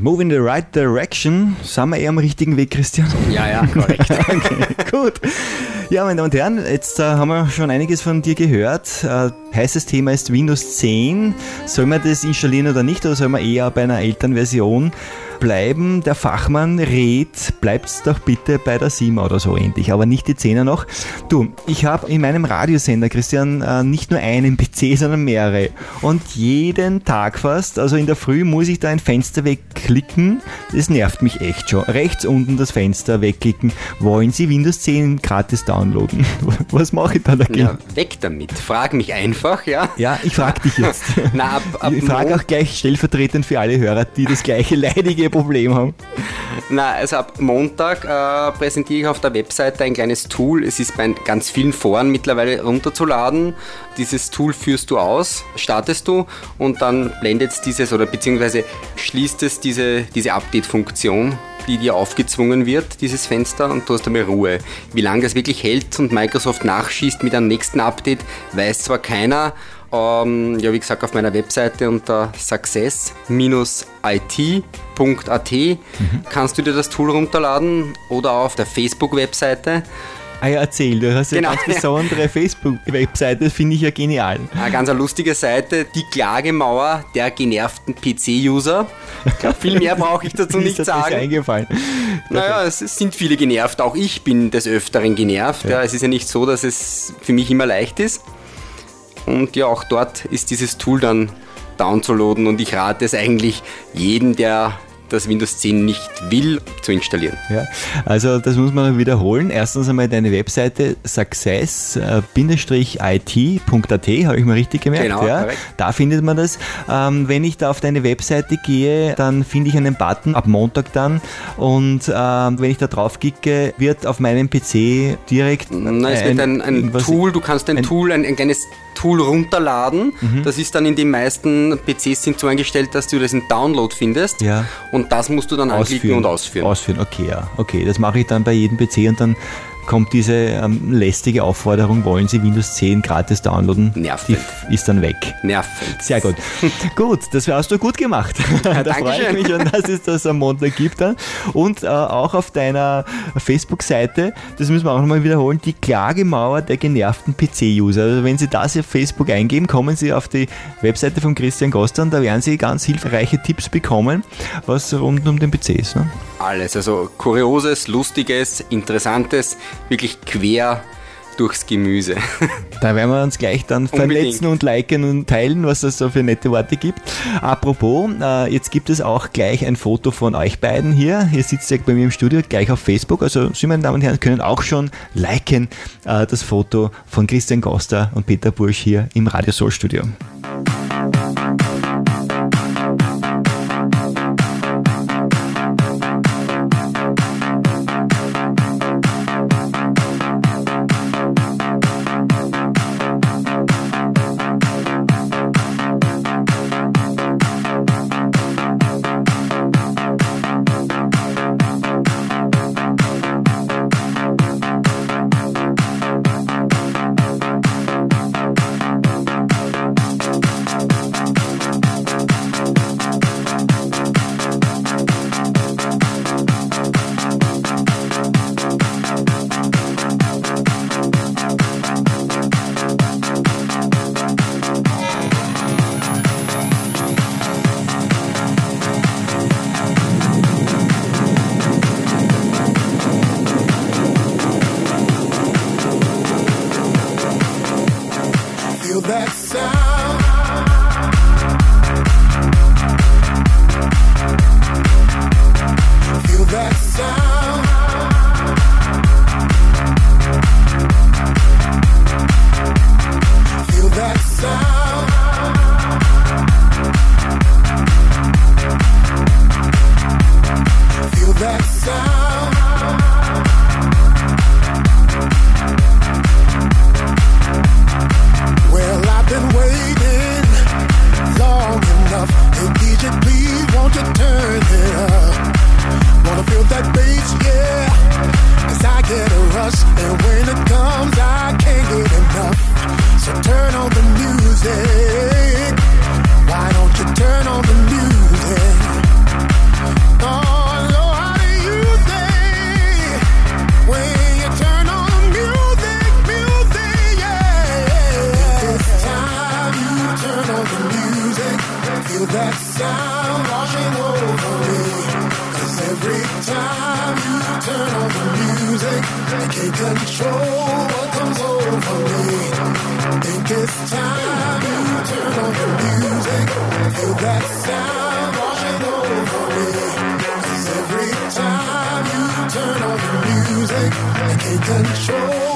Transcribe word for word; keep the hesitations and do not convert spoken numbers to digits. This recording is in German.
Move in the right direction. Sind wir eher am richtigen Weg, Christian? Ja, ja, korrekt. Okay, gut. Ja, meine Damen und Herren, jetzt äh, haben wir schon einiges von dir gehört. Äh, heißes Thema ist Windows zehn. Soll man das installieren oder nicht? Oder soll man eher bei einer älteren Version bleiben? Der Fachmann rät, bleibt's doch bitte bei der sieben oder so ähnlich, aber nicht die zehner noch. Du, ich habe in meinem Radiosender, Christian, äh, nicht nur einen P C, sondern mehrere. Und jeden Tag fast, also in der Früh, muss ich da ein Fenster wegklicken. Das nervt mich echt schon. Rechts unten das Fenster wegklicken. Wollen Sie Windows zehn gratis downloaden? Was mache ich da dagegen? Ja, weg damit. Frag mich einfach, ja. Ja, ich frage dich jetzt. Na, ab, ab ich frage auch gleich stellvertretend für alle Hörer, die das gleiche leidige Problem haben. Na, also ab Montag äh, präsentiere ich auf der Webseite ein kleines Tool. Es ist bei ganz vielen Foren mittlerweile runterzuladen. Dieses Tool führst du aus, startest du und dann blendet es dieses oder beziehungsweise schließt es diese, diese Update-Funktion, die dir aufgezwungen wird, dieses Fenster, und du hast damit Ruhe. Wie lange das wirklich hält und Microsoft nachschießt mit einem nächsten Update, weiß zwar keiner. Ähm, ja, wie gesagt, auf meiner Webseite unter success Bindestrich I T Punkt A T mhm. kannst du dir das Tool runterladen oder auf der Facebook-Webseite. Ah ja, erzähl, du hast ja Genau, eine ganz besondere ja. Facebook-Webseite, das finde ich ja genial. Eine ganz eine lustige Seite, die Klagemauer der genervten P C-User. Ich glaube, viel mehr brauche ich dazu nicht ist sagen. Ist eingefallen. Naja, es sind viele genervt, auch ich bin des Öfteren genervt. Ja. Ja, es ist ja nicht so, dass es für mich immer leicht ist. Und ja, auch dort ist dieses Tool dann downzuladen und ich rate es eigentlich jedem, der das Windows zehn nicht will, zu installieren. Ja, also das muss man wiederholen. Erstens einmal deine Webseite success Bindestrich I T Punkt A T, habe ich mal richtig gemerkt. Genau, ja. Da findet man das. Ähm, wenn ich da auf deine Webseite gehe, dann finde ich einen Button, ab Montag dann, und ähm, wenn ich da drauf klicke, wird auf meinem P C direkt Na, es wird ein, ein Tool, du kannst ein, ein Tool, ein, ein kleines Tool runterladen. Mhm. Das ist dann in den meisten P Cs sind so eingestellt, dass du das in Download findest. Ja. Und das musst du dann ausführen. anklicken und ausführen. Ausführen, okay, ja. Okay, das mache ich dann bei jedem P C und dann kommt diese ähm, lästige Aufforderung, wollen Sie Windows zehn gratis downloaden? Nervend. Die ist dann weg. Nervend. Sehr gut. Gut, das hast du gut gemacht. Ja, da freue ich mich schon, dass es das am Montag gibt dann. Und äh, auch auf deiner Facebook-Seite, das müssen wir auch nochmal wiederholen, die Klagemauer der genervten P C-User. Also wenn Sie das auf Facebook eingeben, kommen Sie auf die Webseite von Christian Goster und da werden Sie ganz hilfreiche Tipps bekommen, was rund um den P C ist. Ne? Alles, also Kurioses, Lustiges, Interessantes, wirklich quer durchs Gemüse. Da werden wir uns gleich dann vernetzen und liken und teilen, was es so für nette Worte gibt. Apropos, äh, jetzt gibt es auch gleich ein Foto von euch beiden hier. Ihr sitzt ja bei mir im Studio, gleich auf Facebook. Also Sie, meine Damen und Herren, können auch schon liken, äh, das Foto von Christian Goster und Peter Bursch hier im Radio Soul Studio. Feel that sound washing over me. 'Cause every time you turn on the music, I can't control what comes over me. Think it's time you turn on the music. Feel that sound washing over me. 'Cause every time you turn on the music, I can't control